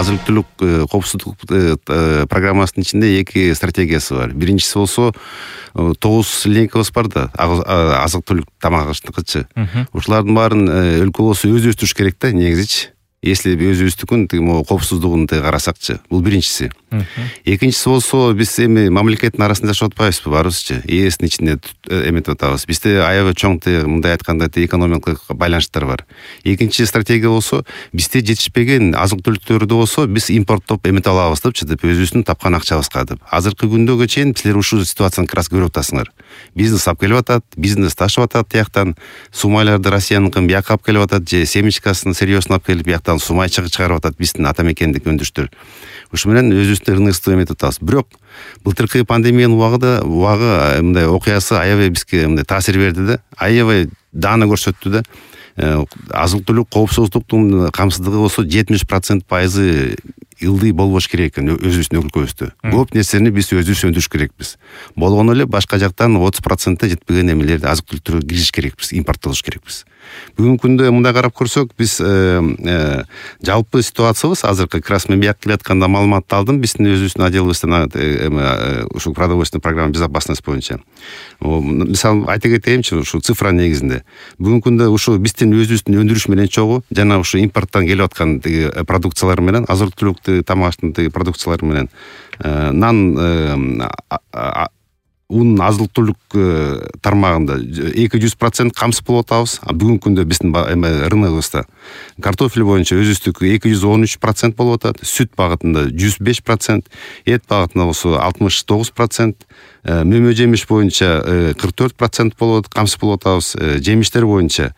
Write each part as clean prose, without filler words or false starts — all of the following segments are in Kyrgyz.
азык-түлүк коопсуздук программасынын ичинде эки стратегиясы бар. Биринчиси болсо 9 линейкабыз бар да, азык-түлүк тамагычтыкычы. Ушулардын баарын өлкө болсо өзү өстүрүш керек да, негизичи. Если өзүбүздүкүн коопсуздугун карасакчы, бул биринчиси. Экинчиси болсо биз эми мамлекеттин арасында жашап атпайбызбы, баарыбызчы. ЭСтин ичинде эметип атабыз. Бизде аябай чоң мындай айтканда экономикалык байланыштар бар. Экинчи стратегия болсо бизде жетишпеген азык-түлүктөрдү болсо биз импорттоп эметип алабыз деп, өзүбүздүн тапкан акчабызга деп. Азыркы күндөгө чейин силер ушул ситуацияны раз көрүп атасыңар. Бизнес алып келип атат, бизнес ташып атат тияктан, сумайларды Россияныкын бияка алып келип атат, же семечкасын, сырьёсын алып келип бияктан сумай чыгарып атат биздин ата мекендик өндүрүштөр. Ушу менен өзүбүздүн рынокты эметип атабыз. Бирок былтыркы пандемиянын убагы мындай окуясы аябай бизге мындай таасир берди да, аябай даана көрсөттү да. Азык-түлүк коопсуздуктун камсыздыгы болсо 70% ылдый болбош керек экен өзүбүздүн өлкөбүздө. Көп нерсени биз өзүбүз өндүрүш керекпиз. Болгону эле башка жактан 30% жетпеген эмелерди азык-түлүктөргө киргизиш керекпиз, импорттолуш керекпиз. Бүгүнкү күндө мындай карап көрсөк, биз жалпы ситуациябыз азыркы крас мен бияка келатканда маалыматты алдым биздин өзүбүздүн отделыбыздан ушул продовольственный программа безопасность боюнча. Мисалы айта кетейинчи, ушу цифра негизинде. Бүгүнкү күндө ушу биздин өзүбүздүн өндүрүш менен чогуу жана ушу импорттон келип аткан продукциялар менен, азык-түлүк тамактын продукциялары менен нан ун азык-түлүк тармагында 200% камсыз болуп атабыз. Бүгүнкү күндө биздин рыногубузда картофель боюнча өзүбүздүкү 213% болуп атат, сүт багытында 105%, эт багытында болсо 69%, мөмө жемиш боюнча 44% болуп атат, камсыз болуп атабыз. Жемиштер боюнча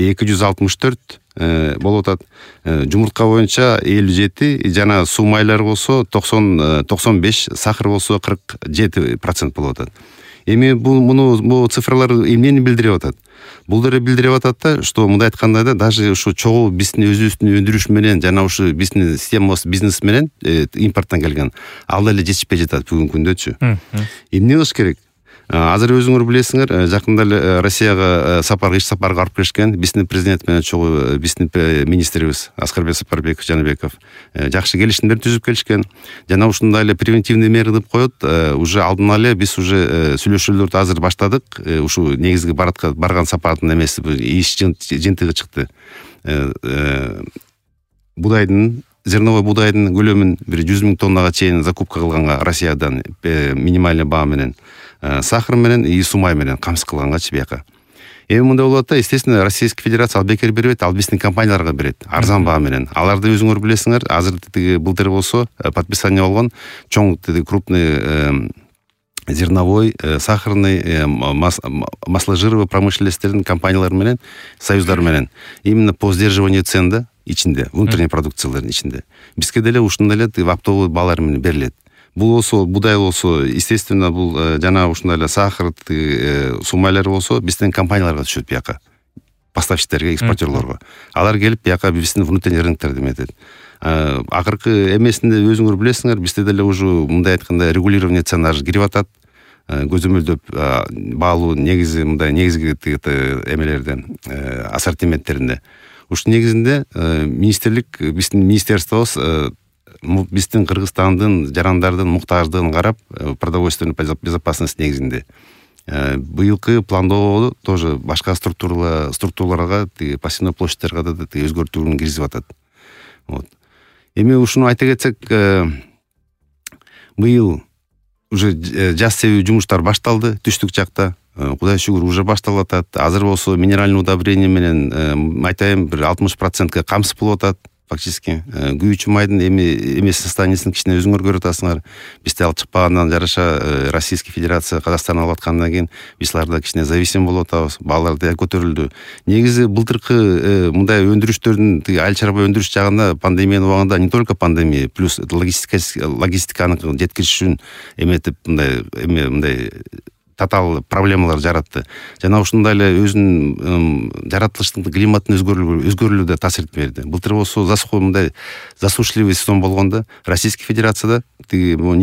264 болуп атат. Жумуртка боюнча 57, жана сумайлар болсо 95, сахар болсо 47% болуп атат. Эми бул цифралар эмнени билдирип атат? Бул деле билдирип атат да, что мындай айтканда да, даже ушу чогуу биздин өзүбүздүн өндүрүш менен жана ушу биздин системабыз бизнес менен импорттон келген ал деле жетишпей жатат бүгүнкү күндөчү. Эмне кылыш керек? Азыр өзүңөр билесиңер, жакында эле Россияга иш сапарга алып келишкен биздин президент менен чогуу биздин министрибиз Аскарбек Сапарбеков Жаныбеков жакшы келишимдер түзүп келишкен. Жана ушундай эле превентивный мера деп коет, уже алдын эле биз уже сүйлөшүүлөрдү азыр баштадык. Ушу негизги барган сапардын эмеси иш жыйынтыгы чыкты. Зерновой будайдын көлөмүн 100 000 тоннага чейин закупка кылганга Россиядан минимальный баа менен, сахар менен и сумай менен камсыз кылгангачы бияка. Эми мындай болот да, естественно, Российская Федерация ал бекер бербейт, ал биздин компанияларга берет, арзан баа менен. Аларды өзүңөр билесиңер, азыр былтыр болсо подписание болгон чоң крупный зерновой, сахарный, масложировый промышленностьтердин компаниялары менен, союздары менен именно по сдерживанию цен да ичинде, внутренний продукциялардын ичинде. Бизге деле ушундай эле оптовый баалар менен берилет. Бул болсо, будай болсо, естественно, бул жана ушундай эле сахар, сумайлар болсо биздин компанияларга түшөт бияка. Поставщиктерге, экспортерлорго. Алар келип бияка биздин внутренний рынокторду эметет. Акыркы эмесинде өзүңөр билесиңер, бизде деле уже мындай айтканда регулирование цен кирип атат. Көзөмөлдөп баалуу негизи мындай негизги эмелерден, ассортименттеринде. Ушу негизинде министрлик, биздин министерствобуз биздин Кыргызстандын жарандардын муктаждыгын карап, продовольственный безопасность негизинде. Быйылкы пландоо тоже башка структураларга, посевной площадьтерге да өзгөртүүнү киргизип атат. Вот. Эми ушуну айта кетсек, быйыл уже жаз себүү жумуштар башталды түштүк жакта. Кудай шүгүр уже башталып атат. Азыр болсо минеральный удобрение менен айтайын бир 60%га камсыз болуп атат. Фактически күйүүчү майдын эмес состояниясын кичине өзүңөр көрүп атасыңар. Бизде ал чыкпагандан жараша Российская Федерация Казакстан алып аткандан кийин биз аларда кичине зависим болуп атабыз. Баалар да көтөрүлдү. Негизи былтыркы мындай өндүрүштөрдүн айыл чарба өндүрүш жагында пандемиянын убагында не только пандемия, плюс логистиканы жеткириш үчүн эметип мындай татал проблемалар жаратты. Жана ушундай эле өзүнүн жаратылыштын климаттын өзгөрүлү да таасир берди. Былтыр болсо мындай засушливый сезон болгондо Российская Федерацияда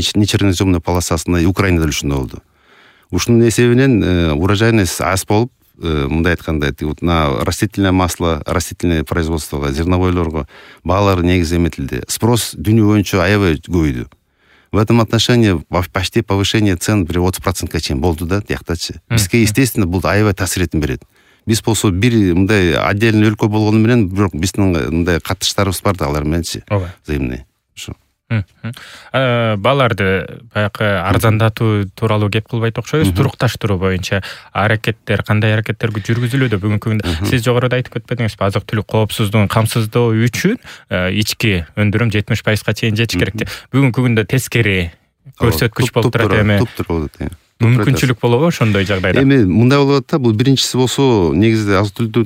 нечерноземный полосасында Украинада ушундай болду. Ушунун эсебинен урожайность аз болуп, мындай айтканда вот на растительное масло, растительное производствого, зерновойлорго баалар негизи эметилди. Спрос дүйнө боюнча аябай көбөйдү. В этом отношении почти повышение цен бир 30%га чейин болду да, тияктачы. Бизге естественно бул аябай таасир этин берет. Биз болсо бир мындай отдельный өлкө болгону менен бирок биздин мындай катыштарыбыз бар да алар мененчи. Взаимный. Ошо. Бааларды баягы арзандатуу тууралуу кеп кылбайт окшойбуз. Турукташтыруу боюнча аракеттер, кандай аракеттер жүргүзүлүүдө бүгүнкү күндө? Сиз жогоруда айтып кетпедиңизби, азык-түлүк коопсуздугун камсыздоо үчүн ички өндүрүм 70%га чейин жетиш керек. Бүгүнкү күндө тескери көрсөткүч болуп турат эми. Мүмкүнчүлүк болобу ошондой жагдайда? Эми мындай болуп атат да, бул биринчиси болсо негизде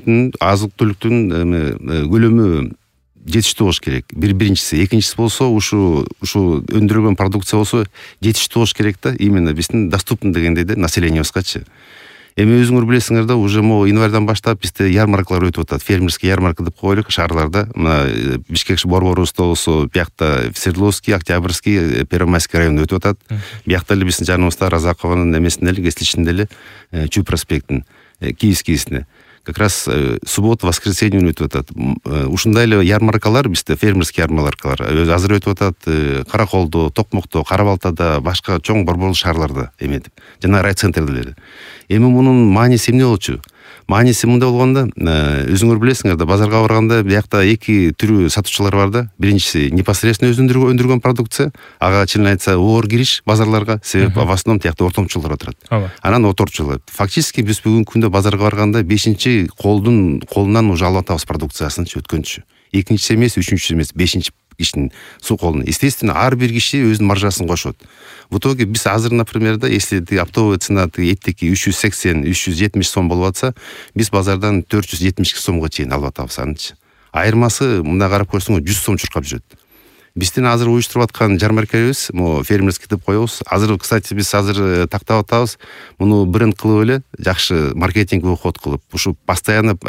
азык-түлүктүн көлөмү жетиштүү болуш керек. Биринчиси, экинчиси болсо ушу өндүрүлгөн продукция болсо жетиштүү болуш керек да, именно биздин доступный дегендей да населениябызгачы. Эми өзүңөр билесиңер да, уже январдан баштап бизде ярмаркалар өтүп атат. Фермерский ярмарка деп коелук шаарларда. Мына Бишкек борборубузда болсо, биякта Свердловский, Октябрьский, Первомайский район өтүп атат. Биякта эле биздин жаныбызда Разакованын эмесинде эле, Кесличинде эле, Чүй проспектин, Киевскийсине. Как раз суббота, воскресенье өтүп атат. Ушундай эле ярмаркалар бизде, фермерский ярмаркалар азыр өтүп атат. Караколдо, Токмокто, Кара-Балтада, башка чоң борборлук шаарларда эметип, жана райцентрде эле. Эми мунун мааниси эмне болчу? Мааниси мындай болгондо, өзүңөр билесиңер да, базарга барганда биякта эки түрү сатуучулар бар да. Биринчиси непосредственно өзү өндүргөн продукция, ага чынын айтса оор кириш базарларга, себеп в основном тиякта ортомчулар отурат. Анан оторчулар. Фактически биз бүгүнкү күндө базарга барганда 5-чи колунан уже алып атабыз продукциясын өткөнчү. Экинчиси эмес, үчүнчүсү эмес, 5-чи кишинин колуна. Естественно, ар бир киши өзүнүн маржасын кошот. В итоге биз азыр, например, да, если оптовая цена эттики 380-370 сом болуп атса, биз базардан 472 сомго чейин алып атабыз анычы. Айырмасы мында карап көрсөңөр 100 сом чуркап жүрөт. Биздин азыр уюштуруп аткан жармаркабыз, фермерский деп коебуз. Азыр, кстати, биз азыр тактап атабыз. Муну бренд кылып эле, жакшы маркетинговый ход кылып, ушу постоянно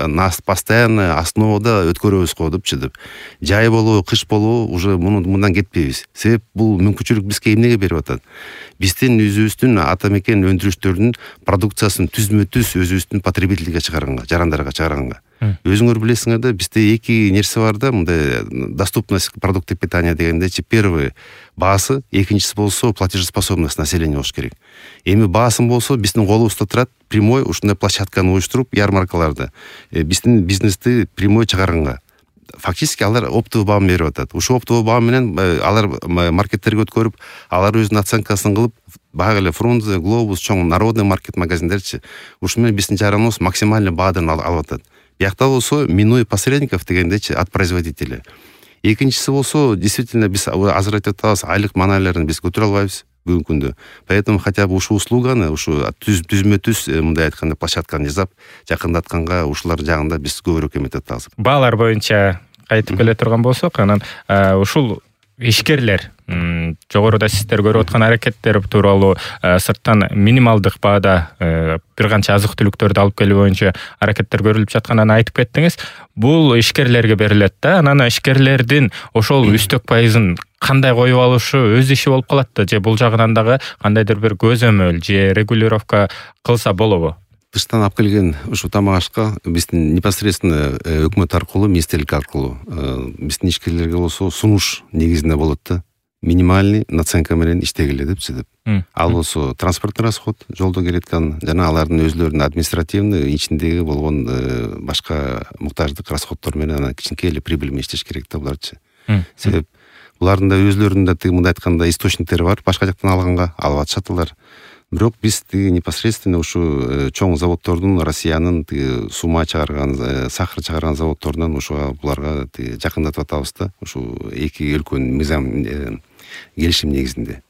основада өткөрөбүз го депчи. Жай болобу, кыш болобу, уже мындан кетпейбиз. Себеп бул мүмкүнчүлүк бизге эмнеге берип атат? Биздин өзүбүздүн ата мекен өндүрүштөрүнүн продукциясын түзмө-түз өзүбүздүн потребительге чыгарганга, жарандарга чыгарганга. Өзүңөр билесиңер да, бизде эки нерсе бар да, мындай доступность продуктов питания дегендечи. Первый баасы, экинчиси болсо платежеспособность населения болуш керек. Эми баасын болсо биздин колубузда турат, прямой ушундай площадканы уюштуруп, ярмаркаларды биздин бизнести прямой чыгарганга. Фактически алар оптовый баам берип атат. Ушу оптовый баам менен алар маркеттерге өткөрүп, алар өзүнүн оценкасын кылып, багы эле Фрунзе, Глобус, чоң народный маркет магазиндерчи, ушу менен биздин жараныбыз максимальный баадан алып атат. Биякта болсо минуя посредников дегендечи от производителя. Экинчиси болсо, действительно биз азыр айтып атабыз, айлык маанайларын биз көтөрө албайбыз бүгүнкү күндө. Поэтому хотя бы ушу услуганы, ушу түзмө-түз мындай айтканда площадканы жасап, жакындатканга ушулар жагында биз көбүрөөк эметип атабыз. Баалар боюнча кайтып келе турган болсок, анан ушул ишкерлер жогоруда сиздер көрүп аткан аракеттер тууралуу сырттан минималдык баада бир канча азык-түлүктөрдү алып келүү боюнча аракеттер көрүлүп жатканын айтып кеттиңиз. Бул ишкерлерге берилет да, анан ишкерлердин ошол үстөк пайызын кандай коюп алышы өз иши болуп калат да, же бул жагынан дагы кандайдыр бир көзөмөл же регулировка кылса болобу? Тыштан алып келген ушу тамак ашка биздин непосредственно өкмөт аркылуу, министрлик аркылуу биздин ишкерлерге болсо сунуш негизинде болот да. Минимальный наценка менен иштегиле депчи деп. Ал болсо транспортный расход, жолдо келеткан жана алардын өзлөрүнүн административный ичиндеги болгон башка муктаждык расходдор менен анан кичинекей эле прибыль менен иштеш керек да буларчы. Себеп булардын да өзлөрүнүн да мындай айтканда источниктери бар, башка жактан алганга алып атышат алар. Бирок биз непосредственно ушу чоң заводдордун, Россиянын сума чыгарган, сахар чыгарган заводдорунан ушу буларга жакындатып атабыз да, ушу эки өлкөнүн мыйзам келишим негизинде.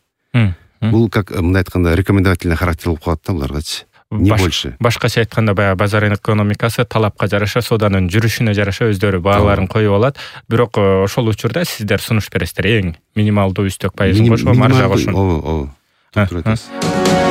Бул как мындай айтканда рекомендательный характер болуп калат да буларгачы. Не больше. Башкача айтканда баягы базар экономикасы талапка жараша, сооданын жүрүшүнө жараша өздөрү бааларын коюп алат. Бирок ошол учурда сиздер сунуш бересиздер, эң минималдуу үстөк пайызын кошуп, маржа кошуп. Ооба.